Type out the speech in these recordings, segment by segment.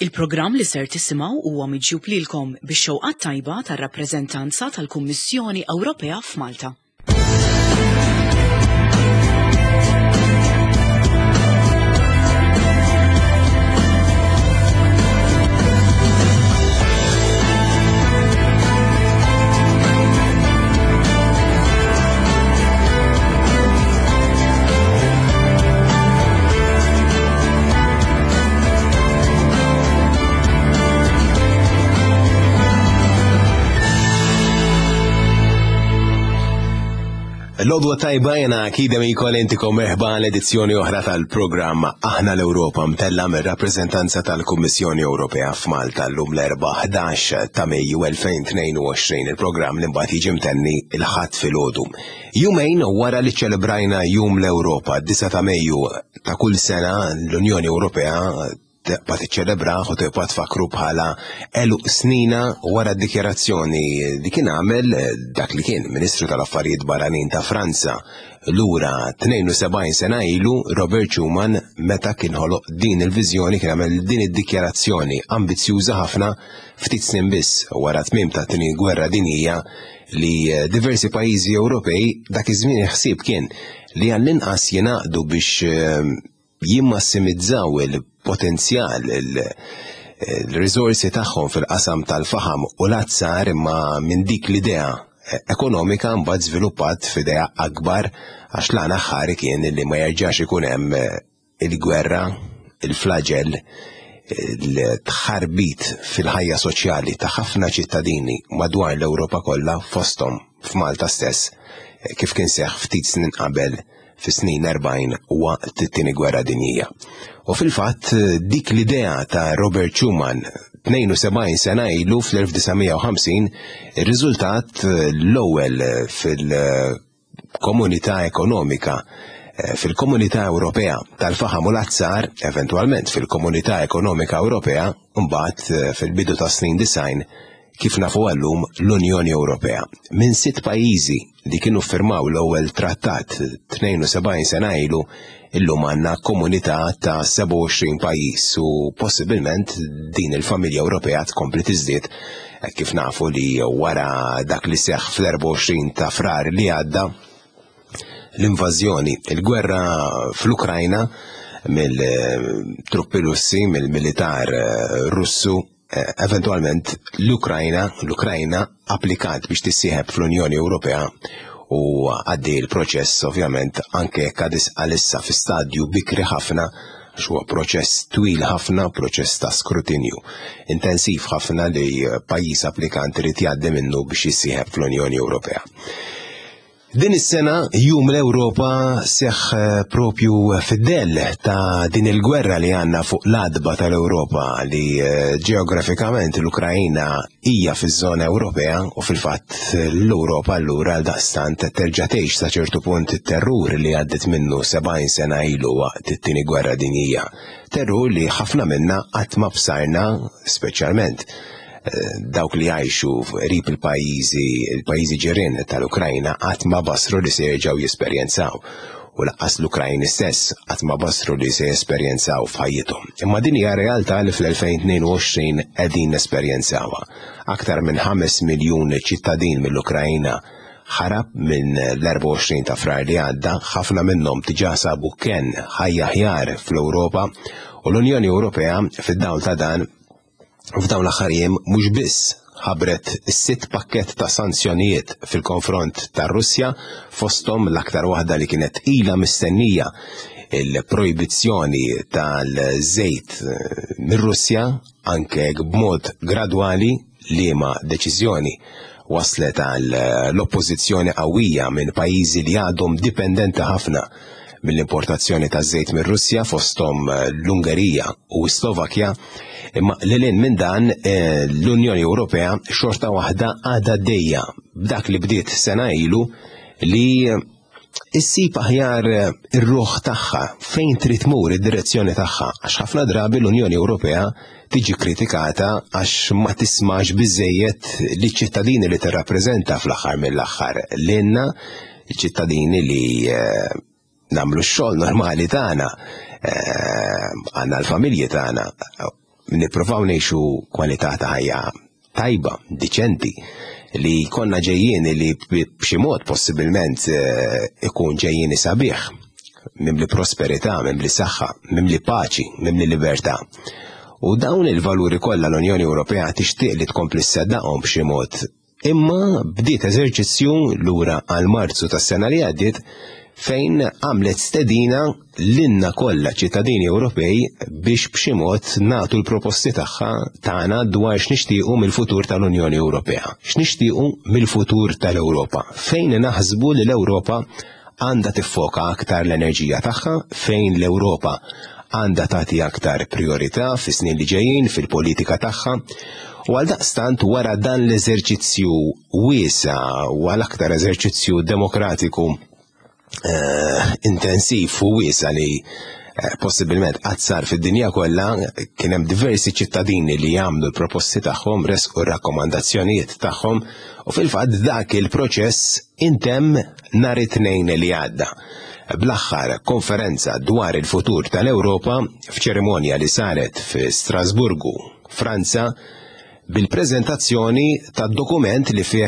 Il-programm li ser tisimgħu huwa miġjub lilkom bix-xewqat tajba tar-rappreżentanza tal-Kummissjoni Ewropea f'Malta. L-odwa tajba jena akida mi kolentikom merħba l-edizzjoni oħra tal-programm Aħna l-Ewropa mtella mir-rappreżentanza tal-Kummissjoni Ewropea f'Malta l-lum l-erba' 11 ta' Mejju 2022. Il-programm li mbagħad jiġi mtenni il-ħadd filgħodu. Jumejn wara li ċelebrajna Jum l-Ewropa 9 ta' Mejju ta' kull sena l-Unjoni Ewropea tibqa' tiċċelebraħ u tibqa' tfakru bħala eluq snina wara d-dikjarazzjoni li kien għamel dak li kien Ministru tal-Affarijiet Barranin ta' Franza lura 72 sena ilu Robert Schuman meta kien ħoloq din il-viżjoni kien għamel din id-dikjarazzjoni ambizzjuża ħafna ftit snin biss wara tmiem ta' tieni gwerra dinjija li diversi pajjiżi Ewropej dak iż-żmien ħsieb kien li għall-inqas jingħaqdu biex jimmassimizzaw il-potenzjal, il-riżorsi tagħhom fil-qasam tal-faħam u l-azzar imma minn dik l-idea ekonomika mbagħad żviluppat f'idea akbar għax l-għan aħħari kien li ma jerġax ikun hemm il-gwerra, il-flagell, il-tħarbit fil-ħajja soċjali ta' ħafna ċittadini madwar l-Ewropa kollha fosthom f'Malta stess kif kien seħħ ftit snin qabel fis-snin 40 waqt it-tieni gwerra dinjija. U fil-fatt dik l-idea ta' Robert Schuman 72 sena ilu fl-1950 ir-riżultat l-ewwel fil-komunità ekonomika fil-Komunità Ewropea tal-faħam u l-azzar, eventwalment fil-Komunità Ekonomika Ewropea, mbagħad fil-bidu ta' snin 90 kif nafu għallum l-Unjoni Ewropea. Minn 6 pajjiżi li kienu firmaw l-ewwel trattat 72 sena ilu, illum għandna komunità ta' 27 pajjiż u possibilment din il-familja Ewropea tkompli tiżdied kif nafu li wara dak li seħħ fl-24 ta' frar li għadda l-invażjoni, il-gwerra fl-Ukrajna mill-truppi Russi, mill-militar Russu. Eventualment l-Ukrajna applikat biex tissieħeb fl-Unjoni Ewropea u għaddi l-proċess ovvjament anke għalissa fi stadju bikri ħafna x'huwa proċess twil ħafna, proċess ta' skrutinju intensiv ħafna li pajjiż applikant irid jgħaddi minnu biex jissieħeb fl-Unjoni Ewropea. Din is-sena Jum l-Ewropa seħħ propju fid-dell ta' din il-gwerra li għandna fuq l-adba tal-Ewropa li ġeografikament l-Ukrajna hija fiż-żona Ewropea u fil-fatt l-Ewropa allura għaldaqstant terġa' tgħix sa ċertu punt it-terrur li għaddiet minnu 70 sena ilu waqt it-tieni gwerra dinjija. Terrur li ħafna minnha qatt ma bsarna speċjalment dawk li jgħixu qrib il-pajjiżi ġirien tal-Ukrajna qatt ma basru li se jerġgħu jesperjenzaw u laqqas l-Ukrajni stess qatt ma basru li se jesperjenzaw f'ħajjithom. Imma din hija realtà li fl-2022 qegħdin nesperjenzawha. Aktar minn 5 miljun ċittadin mill-Ukrajna ħarab minn l-24 ta' frar li għadda, ħafna minnhom diġà sabu kien ħajja aħjar fl-Ewropa u l-Unjoni Ewropea fid-dawl ta' dan f'dawn l-aħħar jiem mhux biss ħabret is-6 pakkett ta' sanzjonijiet fil-konfront tar-Russja fosthom l-aktar waħda li kienet ilha mistennija il-projbizzjoni tal-żejt mir-Russja anke b'mod gradwali liema deċiżjoni waslet għal l-oppożizzjoni qawwija minn pajjiżi li għadhom dipendenti ħafna mill-importazzjoni taż-żejt mir-Russja fosthom l-Ungerija u s-Slovakkja. Imma lilin minn dan l-Unjoni Ewropea xorta waħda għadha għaddejja b'dak li bdiet sena ilu li issib aħjar ir-ruħ tagħha fejn trid tmur id-direzzjoni tagħha għax ħafna drabi l-Unjoni Ewropea tiġi kritikata għax ma tismax biżejjed liċ-ċittadini li tirrappreżenta fl-aħħar mill-aħħar lilna ċittadini li nagħmlu x-xogħol normali tagħna għandna l-familji tagħna nippruvaw ngħixu kwalità ta' ħajja tajba, diċenti, li konna ġejjien li b'xi mod possibilment ikun ġejjien sabiħ, mimli prosperità, mimli saħħa, mimli paċi, mimli libertà. U dawn il-valuri kollha l-Unjoni Ewropea tixtieq li tkompli ssaddaqhom b'xi mod. Imma bdiet eżerċizzju lura għal Marzu tas-sena li għaddiet fejn għamlet stedina lilna kollha ċittadini Ewropej biex b'xi mod nagħtu l-proposti tagħna dwar x'nixtiequ mill-futur tal-Unjoni Ewropea, x'nixtiequ mill-futur tal-Ewropa, fejn naħsbu li l-Ewropa għandha tiffoka aktar l-enerġija tagħha, fejn l-Ewropa għandha tagħti aktar priorità fis-snin li ġejjin fil-politika tagħha. U għaldaqstant wara dan l-eżerċizzju wiesa u għal aktar eżerċizzju demokratiku intensiv u wiesa li possibilment qatt fid-dinja kollha, kien hemm diversi ċittadini li jagħmlu l-proposti tagħhom, resqu r-rakkomandazzjonijiet tagħhom u fil-fatt dak il-proċess intemm nhar it-tnejn li għadda. Bl-aħħar konferenza dwar il-futur tal-Ewropa f'ċerimonja li saret fi Strasburgu, Franza, bil-preżentazzjoni tad-dokument li fih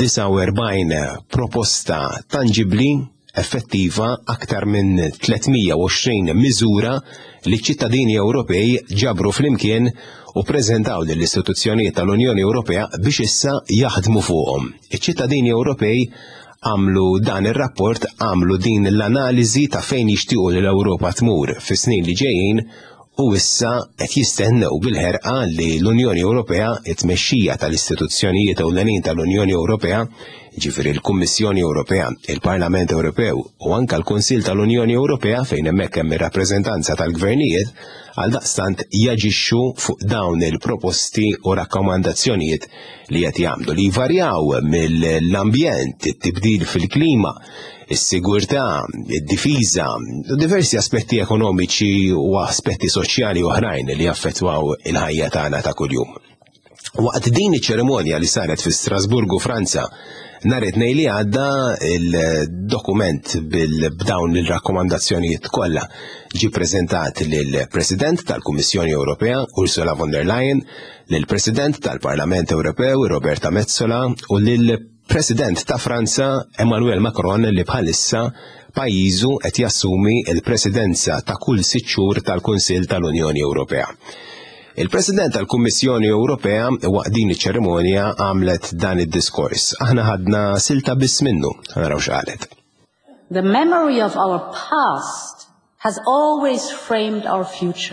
49 proposta tangibbli, effettiva, aktar minn 320 miżura li ċittadini Ewropej ġabru flimkien u preżentaw lill-istituzzjonijiet tal-Unjoni Ewropea biex issa jaħdmu fuqhom. Iċ-ċittadini Ewropej għamlu dan ir-rapport, għamlu din l-analiżi ta' fejn jixtiequ li l-Ewropa tmur fis-snin li ġejjin u issa qed jistennew bil-ħerqa li l-Unjoni Ewropea, it-tmexxija tal-istituzzjonijiet ewlenin tal-Unjoni Ewropea, ġifieri l-Kummissjoni Ewropea, il-Parlament Ewropew u anke l-Kunsill tal-Unjoni Ewropea fejn hemmhekk hemm ir-rappreżentanza tal-gvernijiet, għaldaqstant jaġixxu fuq dawn il-proposti u rakkomandazzjonijiet li qed jagħmlu li jvarjaw mill-ambjent, it-tibdil fil-klima, is-sigurtà, id-difiża u diversi aspetti ekonomiċi u aspetti soċjali oħrajn li jaffettwaw il-ħajja tagħna ta' kuljum. Waqt din iċ-ċerimonja li saret fi Strasburgu, Franza, nhar it-tnejn li għadda il-dokument b'dawn il-rakkomandazzjonijiet kollha ġie ppreżentat lill-President tal-Kummissjoni Ewropea, Ursula von der Leyen, lill-President tal-Parlament Ewropew, Roberta Metsola, u lill-President ta' Franza, Emmanuel Macron, li bħalissa pajjiżu qed jassumi l-Presidenza ta' kull 6 xhur tal-Kunsill tal-Unjoni Ewropea. Il-President tal-Kummissjoni Ewropea waqt din iċ-ċerimonja għamlet dan id-diskors. Aħna ħadna silta biss minnu, naraw x'qalet. The memory of our past has always framed our future.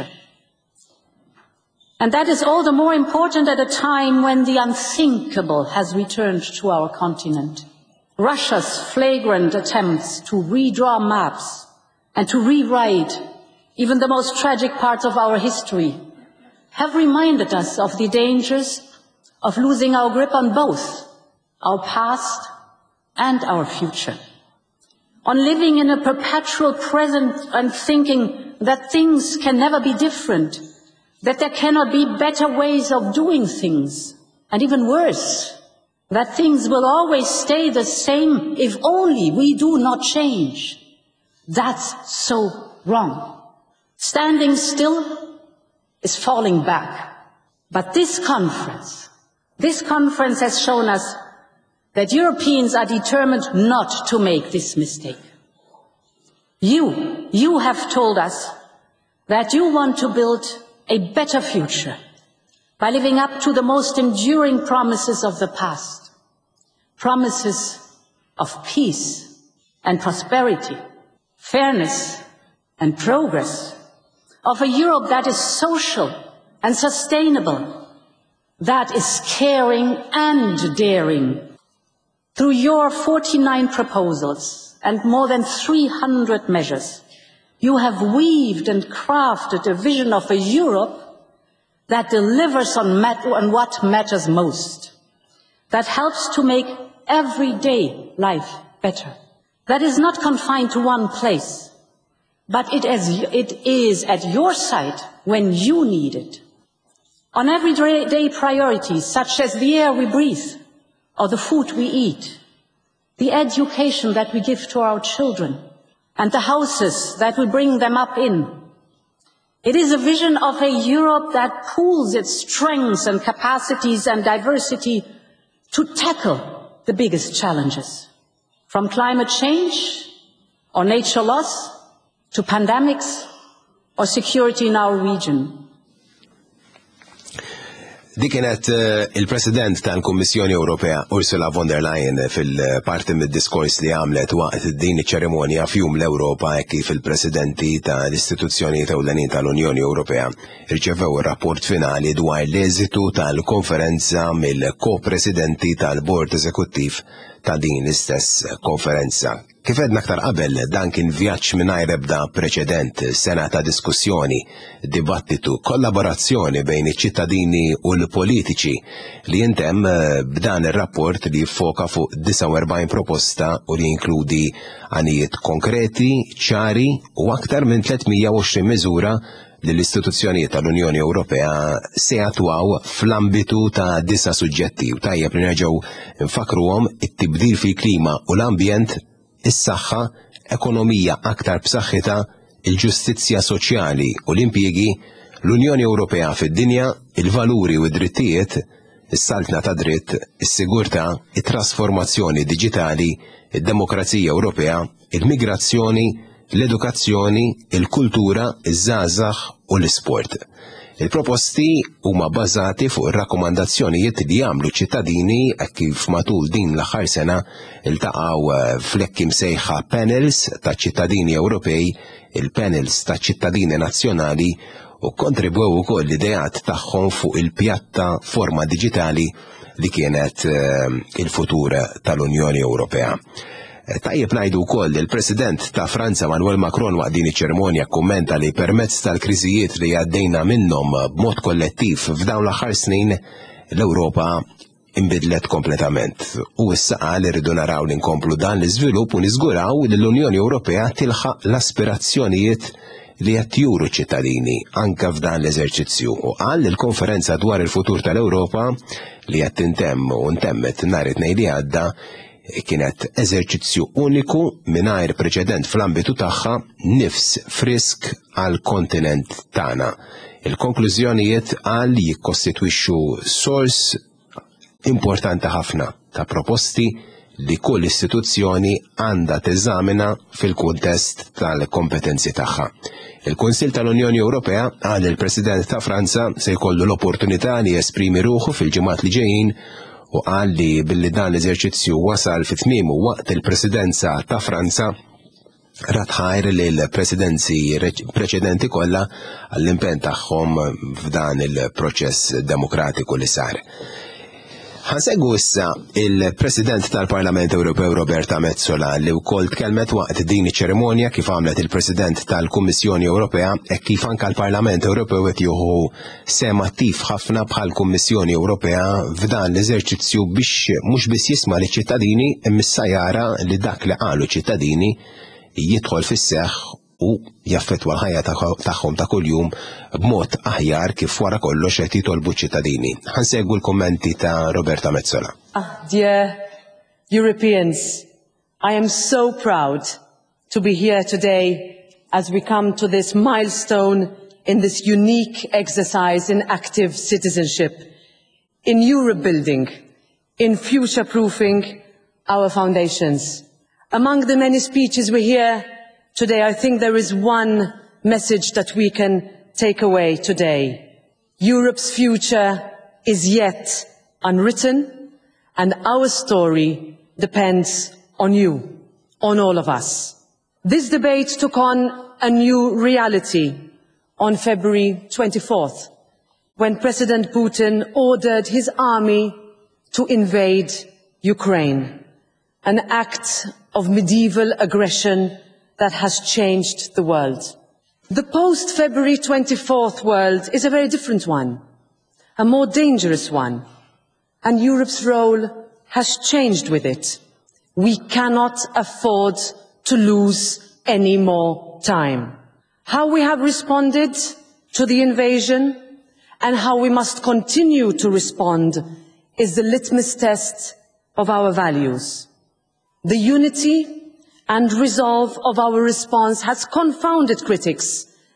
And that is all the more important at a time when the unthinkable has returned to our continent. Russia's flagrant attempts to redraw maps and to rewrite even the most tragic parts of our history have reminded us of the dangers of losing our grip on both our past and our future, on living in a perpetual present and thinking that things can never be different, that there cannot be better ways of doing things, and even worse, that things will always stay the same if only we do not change. That's so wrong. Standing still is falling back. But this conference has shown us that Europeans are determined not to make this mistake. You have told us that you want to build a better future by living up to the most enduring promises of the past, promises of peace and prosperity, fairness and progress, of a Europe that is social and sustainable, that is caring and daring. Through your 49 proposals and more than 300 measures, you have weaved and crafted a vision of a Europe that delivers on what matters most, that helps to make everyday life better, that is not confined to one place, but it is at your side when you need it. On everyday priorities such as the air we breathe or the food we eat, the education that we give to our children and the houses that we bring them up in, It is a vision of a Europe that pools its strengths and capacities and diversity to tackle the biggest challenges, from climate change or nature loss to pandemics or security in our region. Dik kienet il-President tal-Kummissjoni Ewropea Ursula von der Leyen fil-parti mid-diskors li għamlet waqt din iċ-ċerimonja fjum l-Ewropa kif il-Presidenti tal-istituzzjonijiet ewlenin tal-Unjoni Ewropea irċevew ir-rapport finali dwar l-eżitu tal-konferenza mill-ko-presidenti tal-Bord Eżekuttiv ta' din l-istess konferenza. Kif edna aktar qabel, dan kien vjaġġ mingħajr ebda preċedent, sena ta' diskussjoni, dibattitu, kollaborazzjoni bejn iċ-ċittadini u l-politiċi li jintemm b'dan ir-rapport li jiffoka fuq 49 proposta u li jinkludi għanijiet konkreti, ċari u aktar minn 320 miżura li l-istituzzjonijiet tal-Unjoni Ewropea se jatwaw fl-ambitu ta' 9 suġġetti u tajjeb li nerġgħu nfakruhom it-tibdil fil-klima u l-ambjent, is-saħħa, ekonomija aktar b'saħħitha, il-ġustizzja soċjali u l-impjiegi, l-Unjoni Ewropea fid-dinja, il-valuri u d-drittijiet, is-saltna ta' dritt, is-sigurtà, it-trasformazzjoni diġitali, id-demokrazija Ewropea, il-migrazzjoni, l-edukazzjoni, il-kultura, iż-żgħażagħ u l-isport. Il-proposti huma bbażati fuq ir-rakkomandazzjonijiet li jagħmlu ċittadini kif matul din l-aħħar sena iltaqgħu fl-hekk imsejħa panels ta' ċittadini Ewropej, il-panels ta' ċittadini nazzjonali u kontribwew ukoll l-ideat tagħhom fuq il-pjattaforma diġitali li kienet il-futur tal-Unjoni Ewropea. Tajjeb ngħidu wkoll il-President ta' Franza Emmanuel Macron waqt din iċ-ċerimonja kummenta li permezz tal-kriżijiet li għaddejna minnhom b'mod kollettiv f'dawn l-aħħar snin l-Ewropa inbidlet kompletament. U issa qal irridu naraw li nkomplu dan l-iżvilupp u niżguraw li l-Unjoni Ewropea tilħaq l-aspirazzjonijiet li qed juru ċittadini anke f'dan l-eżerċizzju. U qal il-konferenza dwar il-futur tal-Ewropa li qed tintemm u ntemmet nhar it-tnejn li għadda kienet eżerċizzju uniku mingħajr preċedent fl-ambitu tagħha nifs frisk għal kontinent tagħna. Il-konklużjonijiet qal jikkostitwixxu sors importanti ħafna ta' proposti li kull istituzzjoni għandha teżamina fil-kuntest tal-kompetenzi tagħha. Il-Kunsill tal-Unjoni Ewropea qal il-President ta' Franza se jkollu l-opportunità li jesprimi ruħu fil-ġimgħat li ġejjin u qal li billi dan l-eżerċizzju wasal fit-tmiemu waqt il-Presidenza ta' Franza ratħajr li l-presidenzi preċedenti kollha għall-impenn tagħhom f'dan il-proċess demokratiku li sar. Ħansegwu issa il-President tal-Parlament Ewropew Roberta Metsola li wkoll tkellmet waqt din iċ-ċerimonja kif għamlet il-President tal-Kummissjoni Ewropea e kif anke l-Parlament Ewropew qed jieħu sem attiv ħafna bħal Kummissjoni Ewropea f'dan l-eżerċizzju biex mhux biss jisma' liċ-ċittadini imma jara li dak li qalu ċittadini jidħol fis-seħħ u jaffettwa l-ħajja tagħhom ta' kuljum b'mod aħjar kif wara kollox qed jitolbu ċittadini. Ħansegwu l-kummenti ta' Roberta Metsola. Dear Europeans, I am so proud to be here today as we come to this milestone in this unique exercise in active citizenship, in Europe building, in future-proofing our foundations. Among the many speeches we hear today, I think there is one message that we can take away today. Europe's future is yet unwritten, and our story depends on you, on all of us. This debate took on a new reality on February 24th, when President Putin ordered his army to invade Ukraine, an act of medieval aggression that has changed the world. The post-February 24th world is a very different one, a more dangerous one, and Europe's role has changed with it. We cannot afford to lose any more time. How we have responded to the invasion and how we must continue to respond is the litmus test of our values. The unity and resolve of our response has confounded critics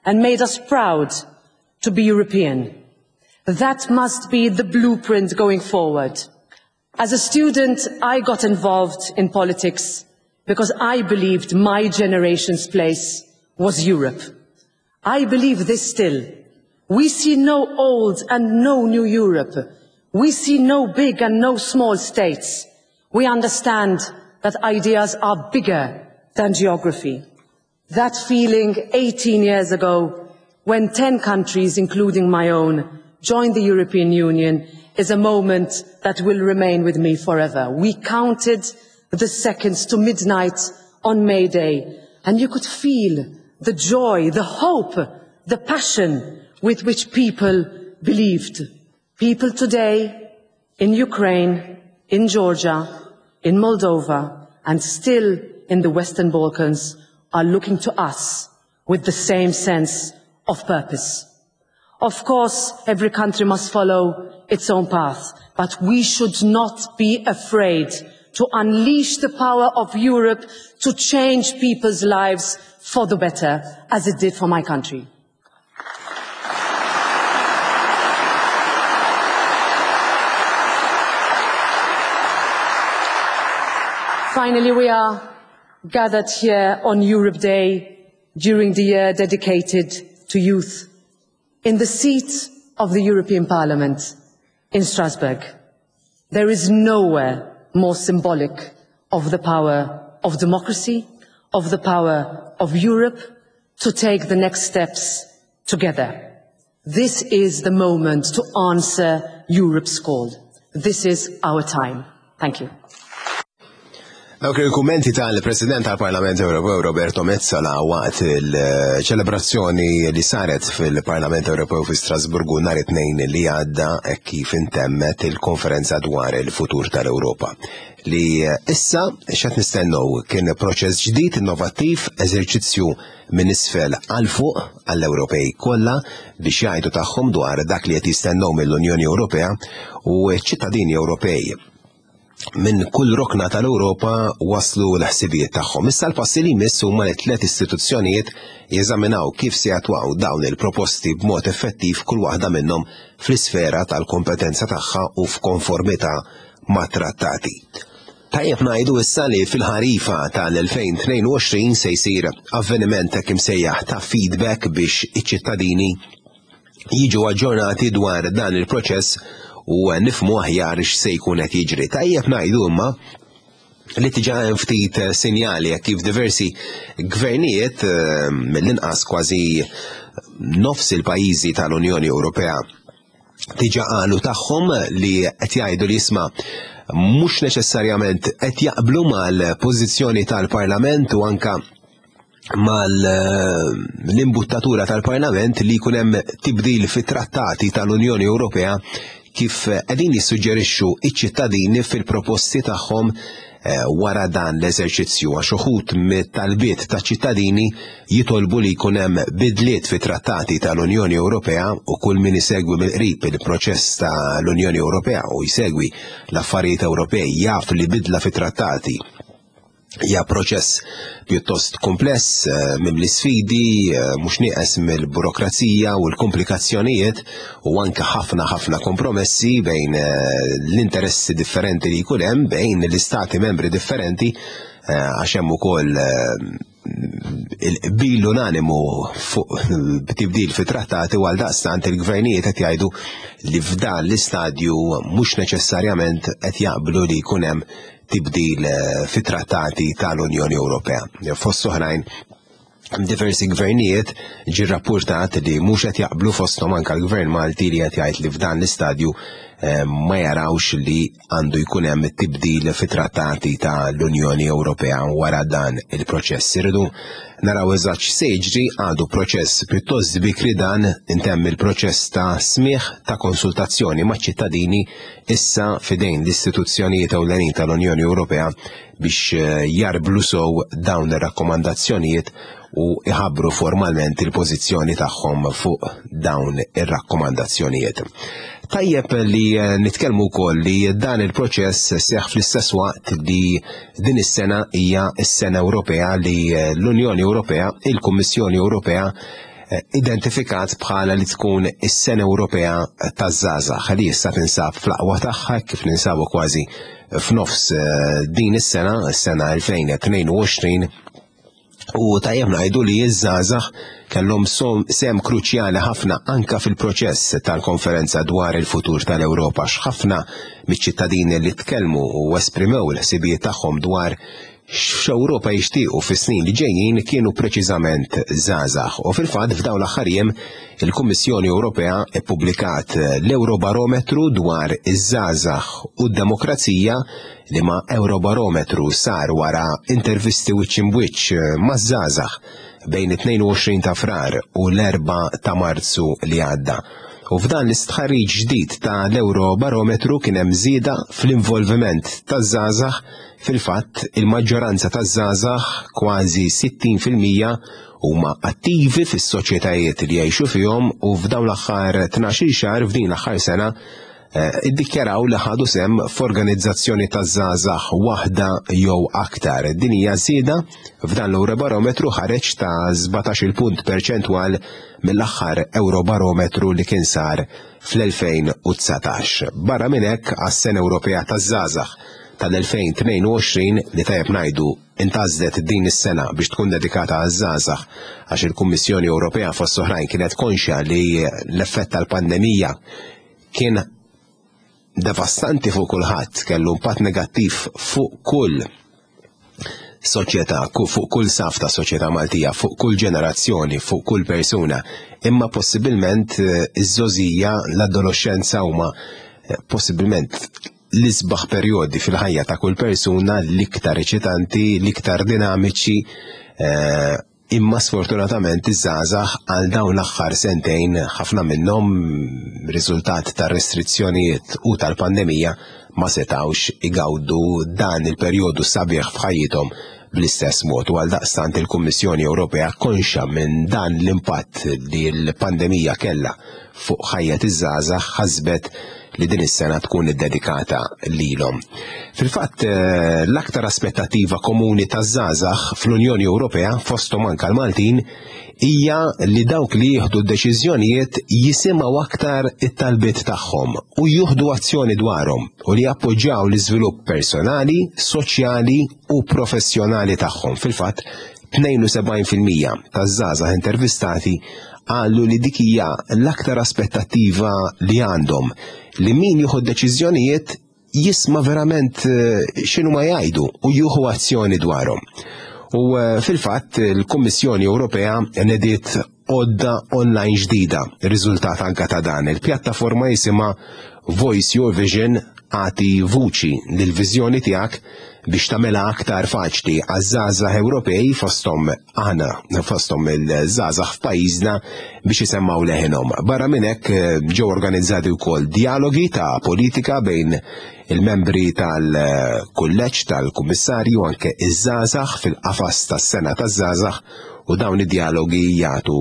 and made us proud to be European. That must be the blueprint going forward. As a student, I got involved in politics because I believed my generation's place was Europe. I believe this still. We see no old and no new Europe. We see no big and no small states. We understand that ideas are bigger than geography. That feeling 18 years ago, when 10 countries, including my own, joined the European Union, is a moment that will remain with me forever. We counted the seconds to midnight on May Day, and you could feel the joy, the hope, the passion with which people believed. People today in Ukraine, in Georgia, in Moldova, and still in the Western Balkans are looking to us with the same sense of purpose. Of course, every country must follow its own path, but we should not be afraid to unleash the power of Europe to change people's lives for the better, as it did for my country. Finally, we are gathered here on Europe Day during the year dedicated to youth, in the seat of the European Parliament in Strasbourg. There is nowhere more symbolic of the power of democracy, of the power of Europe to take the next steps together. This is the moment to answer Europe's call. This is our time. Thank you. Dawk il-kummenti tal-President tal-Parlament Ewropew Roberto Metsola waqt il-ċelebrazzjoni li saret fil-Parlament Ewropew fi Strasburgu nhar it-tnejn li għadda kif intemmet il-konferenza dwar il-futur tal-Ewropa. Li issa x'qed nistennew kien proċess ġdid innovattiv, eżerċizzju minn isfel għal fuq għall-Ewropej kollha biex jgħidu tagħhom dwar dak li qed jistennew mill-Unjoni Ewropea u ċ-ċittadini Ewropej minn kull rokna tal-Ewropa waslu l-ħsibijiet tagħhom. Issa l-passi li jmiss huma li tliet istituzzjonijiet jeżaminaw kif se jatwaqgħu dawn il-proposti b'mod effettiv kull waħda minnhom fl-isfera tal-kompetenza tagħha u f'konformità ma' trattati. Tajjeb ngħidu issa li fil-ħarifa tal-2022 se jsir avveniment hekk imsejjaħ ta' feedback biex iċ-ċittadini jiġu aġġornati dwar dan il-proċess u nifhmu aħjar x'se jkun qed jiġri. Tajjeb ngħidu imma li tiġa ftit sinjali kif diversi gvernijiet mill-inqas kważi nofs il-pajjiżi tal-Unjoni Ewropea tiġa qalu tagħhom li qed jgħidu li jisma' mhux neċessarjament qed jaqblu mal-pożizzjoni tal-Parlament u anke mal-imbuttatura tal-Parlament li jkun hemm tibdil fit-trattati tal-Unjoni Ewropea kif qegħdin jissuġġerixxu iċ-ċittadini fil-proposti tagħhom wara dan l-eżerċizzju għax uħud mit-talbiet ta' ċittadini jitolbu li jkun hemm bidliet fit-trattati tal-Unjoni Ewropea u kull min isegwi mill-qrib il-proċess tal-Unjoni Ewropea u jsegwi l-affarijiet Ewropej jaf li bidla fit-trattati hija proċess pjuttost kompless mimli sfidi mhux nieqes mill-burokrazija u l-komplikazzjonijiet u anke ħafna kompromessi bejn l-interessi differenti li jkun hemm bejn l-istati membri differenti għax hemm ukoll il-qbil unanimu fuq tibdil fit-trattati u għaldaqstant il-gvernijiet qed jgħidu li f'dan l-istadju mhux neċessarjament qed jaqblu li jkun hemm tibdil fit-trattati tal-Unjoni Ewropea. Fost oħrajn diversi gvernijiet ġie rrappurtat li mhux qed jaqblu fosthom anke l-Gvern Malti li qed jgħid li f'dan l-istadju ma jarawx li għandu jkun hemm tibdil fit-trattati tal-Unjoni Ewropea wara dan il-proċess. Irridu naraw eżatt x'se jiġri għadu proċess pjuttost bikri dan intemm il-proċess ta' smigħ ta' konsultazzjoni maċ-ċittadini issa fidejn l-istituzzjonijiet ewlenin tal-Unjoni Ewropea biex jarblu sew dawn ir-rakkomandazzjonijiet u iħabbru formalment il-pożizzjoni tagħhom fuq dawn ir-rakkomandazzjonijiet. Tajjeb li nitkellmu wkoll li dan il-proċess seħħ fl-istess waqt li din is-sena hija s-sena Ewropea li l-Unjoni Ewropea, il-Kummissjoni Ewropea identifikat bħala li tkun is-Sena Ewropea taż-żgħażagħ li issa tinsab fl-aqwa tagħha kif ninsabu kważi f'nofs din is-sena, is-sena 2022, u tajjeb ngħidu li iż-żgħażagħ kellhom sem kruċjali ħafna anke fil-proċess tal-konferenza dwar il-futur tal-Ewropa x'ħafna miċ-ċittadini li tkellmu u esprimew l-ħsibijiet tagħhom dwar x'Ewropa jixtiequ fis-snin li ġejjin kienu preċiżament żgħażagħ. U fil-fatt f'dawn l-aħħar jiem il-Kummissjoni Ewropea ippubblikat l-Eurobarometru dwar iż-żgħażagħ u d-demokrazija li ma' Eurobarometru sar wara intervisti wiċċ imwiċċ maż-żgħażagħ bejn it-22 ta' Frar u l-4 ta' Marzu li għadda. U f'dan l-istħarriġ ġdid ta' l-Eurobarometru kien hemm żieda fl-involviment taż-żgħażagħ. Fil-fatt, il-maġġoranza taż-żgħażagħ kważi 60% huma attivi fis-soċjetajiet li jgħixu fihom u f'dawn l-aħħar 12 xahar f'din l-aħħar sena iddikjaraw li ħadu sem f'organizzazzjoni taż-żgħażagħ waħda jew aktar. Din hija żieda f'dan l-Eurobarometru ħareġ ta' 17 punt perċentwal mill-aħħar Eurobarometru li kien sar fl-2019. Barra minn hekk għas-Sena Ewropea taż-żgħażagħ tal-2022 li tajjeb ngħidu intgħażlet din is-sena biex tkun dedikata għaż-żgħażagħ għax il-Kummissjoni Ewropea fost oħrajn kienet konxja li l-effett tal-pandemija kien devastanti fuq kulħadd, kellu impatt negattiv fuq kull soċjetà, fuq kull saf ta' soċjetà Maltija, fuq kull ġenerazzjoni, fuq kull persuna, imma possibilment iż-żożija l-adolescenza huma possibilment l-isbaħ perjodi fil-ħajja ta' kull persuna l-iktar eċitanti, l-iktar dinamiċi, imma sfortunatament iż-żgħażagħ għal dawn l-aħħar sentejn ħafna minnhom riżultat tar-restrizzjonijiet u tal-pandemija ma setawx igawdu dan il-perjodu sabiħ f'ħajjithom bl-istess mod. U għaldaqstant il-Kummissjoni Ewropea konxa minn dan l-impatt li l-pandemija kellha fuq ħajja iż-żgħażagħ ħasbet li din is-sena tkun iddedikata lilhom. Fil-fatt l-aktar aspettattiva komuni taż-żgħażagħ fl-Unjoni Ewropea fosthom anke l-Maltin hija li dawk li jieħdu d-deċiżjonijiet jisimgħu aktar it-talbiet tagħhom u jieħdu azzjoni dwarhom u li jappoġġjaw l-iżvilupp personali, soċjali u professjonali tagħhom. Fil-fatt 72% taż-żgħażagħ intervistati qalu li dik hija l-aktar aspettattiva li għandhom li min jieħu deċiżjonijiet jisma' verament x'inhu ma jgħidu u jieħu azzjoni dwarhom. U fil-fatt il-Kummissjoni Ewropea nediet għodda online ġdida, riżultat anke ta' dan. Il-pjattaforma jisimha Voice Your Vision, għati vuċi lill-viżjoni tiegħek biex tagħmilha aktar faċli għaż-żgħażagħ Ewropej fosthom aħna fosthom il-żgħażagħ f'pajjiżna biex isemmaw leħinhom. Barra minn hekk ġew organizzati wkoll dialogi ta' politika bejn il-membri tal-kulleġġ tal-kummissarju anke iż-żgħażagħ fil-qafas tas-sena taż-żgħażagħ u dawn id-dialogi jagħtu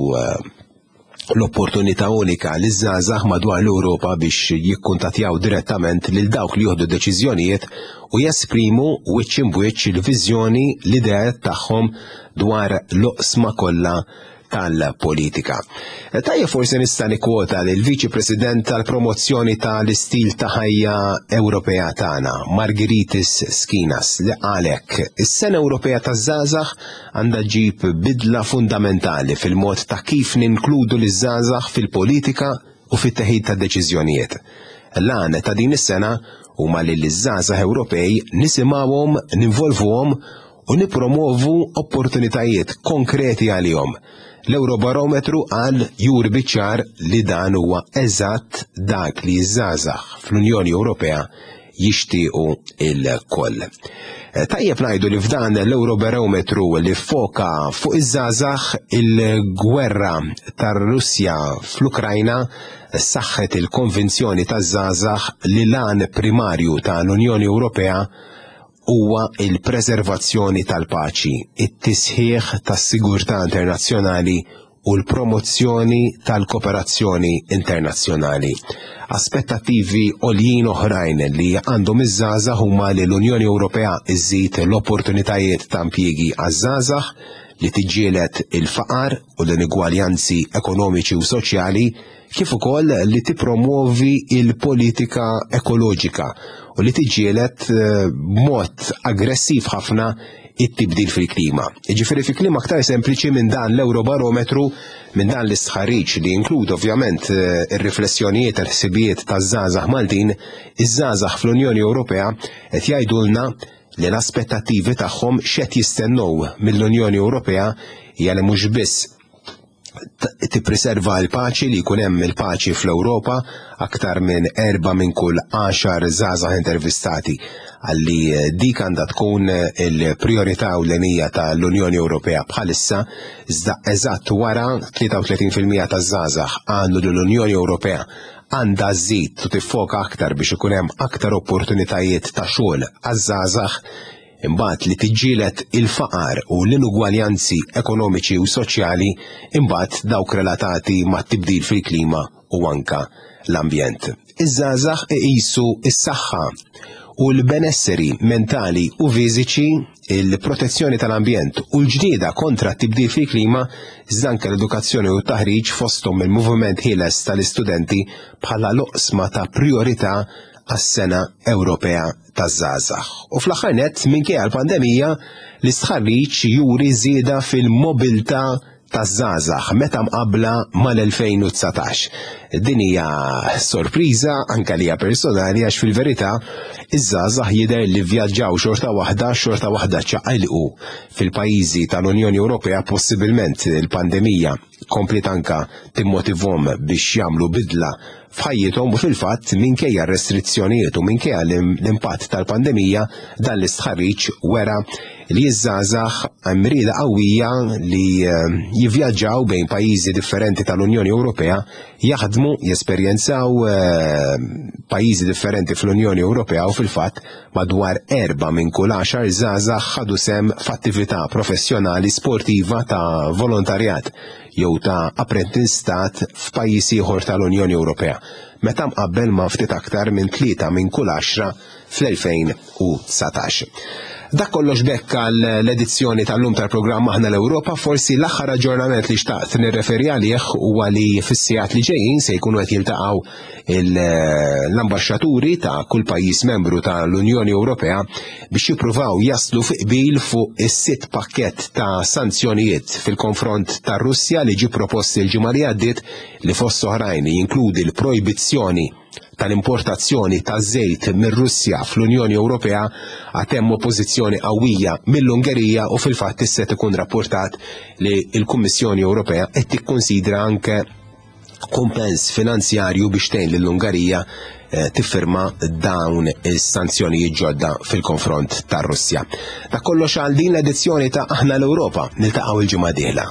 l-opportunità unika li żgħażagħ madwar l-Ewropa biex jikkuntattjaw direttament lil dawk li jieħdu deċiżjonijiet u jesprimu wiċċ imwiċċ il-viżjoni l-idea tagħhom dwar l-oqsma kollha tal-politika. Tajja forsi nista' nikkwota lil Viċi President tal-Promozzjoni tal-Istil ta' ħajja Ewropea tagħna, Margaritis Skinas, li għalhekk is-Sena Ewropea taż-żgħażagħ għandha ġib bidla fundamentali fil-mod ta' kif ninkludu liż-żgħażagħ fil-politika u fit-teħid ta' deċiżjonijiet. L-għan ta' din is-sena huma li l-żgħażagħ Ewropej nisimgħuhom, ninvolvuhom u nippromovu opportunitajiet konkreti għalihom. L-Eurobarometru qal juri biċ-ċar li dan huwa eżatt dak li ż-żgħażagħ fl-Unjoni Ewropea jixtiequ il-koll. Tajjeb ngħidu li f'dan l-Eurobarometru li foka fuq iż-żgħażagħ il-gwerra tar-Russja fl-Ukrajna saħħet il-konvinzjoni taż-żgħażagħ li l-għan primarju tal-Unjoni Ewropea huwa il-preservazzjoni tal-paċi, it-tisħiħ tas-sigurtà internazzjonali u l-promozzjoni tal-kooperazzjoni internazzjonali. Aspettattivi għoljin oħrajn li għandhom iż-żgħażagħ huma li l-Unjoni Ewropea iżżid l-opportunitajiet ta' impjiegi għaż-żgħażagħ, li tiġġieled il-faqar u l-inigwaljanzi ekonomiċi u soċjali, kif ukoll li tippromuovi il-politika ekoloġika u li tiġġieled b'mod aggressiv ħafna it-tibdil fil-klima. Jiġifieri fi klima aktar sempliċi minn dan l-Eurobarometru, minn dan l-istħarriġ li jinklud ovvjament ir-riflessjonijiet tal-ħsibijiet taż-żgħażagħ Maltin, iż-żgħażagħ fl-Unjoni Ewropea qed jgħidulna li l-aspettattivi tagħhom x'qed jistennew mill-Unjoni Ewropea hija li mhux biss tippreserva l-paċi, li jkun hemm il-paċi fl-Ewropa. Aktar minn 4 minn kull 10 żgħażagħ intervistati għalli dik għandha tkun il-priorità ewlenija tal-Unjoni Ewropea bħalissa, iżda eżatt wara 33% taż-żgħażagħ għandu l-Unjoni Ewropea għandha żżid u tiffoka aktar biex ikun hemm aktar opportunitajiet ta' xogħol għaż-żgħażagħ. Imbagħad li tiġġieled il-faqar u l-inugwaljanzi ekonomiċi u soċjali, imbagħad dawk relatati mat-tibdil fil-klima u anke l-ambjent. Iż-żgħażagħ iqisu s-saħħa u l-benesseri mentali u fiżiċi, il-protezzjoni tal-ambjent u l-ġlieda kontra t-tibdil fil-klima, iżda anke l-edukazzjoni u t-taħriġ fosthom il-moviment ħieles tal-istudenti bħala loqsma ta' priorità għas-Sena Ewropea taż-żgħażagħ. U fl-aħħar nett minkejja l-pandemija l-istħarriġ juri żieda fil-mobilità taż-żgħażagħ meta mqabbla mal-2019. Din hija sorpriża anke lija personali għax fil-verità iż-żgħażagħ jidher li vvjaġġaw xorta waħda ċaqalqu fil-pajjiżi tal-Unjoni Ewropea. Possibilment il-pandemija komplet anke timmotivhom biex jagħmlu bidla f'ħajjithom u fil-fatt minkejja r-restrizzjonijiet u minkejja l-impatt tal-pandemija dan l-istħarriġ wera li ż-żgħażagħ hemm rieda qawwija li jivvjaġġaw bejn pajjiżi differenti tal-Unjoni Ewropea, jaħdmu, jesperjenzaw pajjiżi differenti fl-Unjoni Ewropea u fil-fatt madwar 4 minn kull 10 żgħażagħ ħadu sehem f'attività professjonali sportiva ta' volontarjat jew ta' apprentistat f'pajjiż ieħor tal-Unjoni Ewropea, meta mqabbel ma' ftit aktar minn 3 minn kull 10 fl-2019. Dak kollox bekk l-edizzjoni tal-lum tal-programm Aħna l-Ewropa. Forsi l-aħħar aġġornament li xtaqt nirreferi għalih huwa li fis-sigħat li ġejjin se jkunu qed jiltaqgħu l-ambaxxaturi ta' kull pajjiż membru tal-Unjoni Ewropea biex jippruvaw jaslu fi qbil fuq is-6 pakkett ta' sanzjonijiet fil-konfront tar-Russja li ġie proposti l-ġimgħa li għaddiet, li fost oħrajn jinkludi l-projbizzjoni tal-importazzjoni ta' żejt mir-Russja fl-Unjoni Ewropea, għad hemm oppożizzjoni qawwija mill-Ungerija u fil-fatt issa ikun rapportat li l-Kummissjoni Ewropea qed tikkunsidra anke kumpens finanzjarju biex tgħin lill-Ungerija tiffirma dawn is-sanzjonijiet ġodda fil-konfront tar-Russja. Dak kollox għal din l-edizzjoni ta' Aħna l-Ewropa. Niltaqgħu il-ġimgħa dieħla.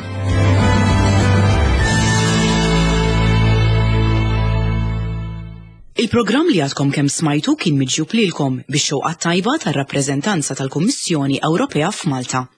Il-programm li għadkom kemm smajtu kien miġjub lilkom bix-xewqa tajba tar-rappreżentanza tal-Kummissjoni Ewropea f'Malta.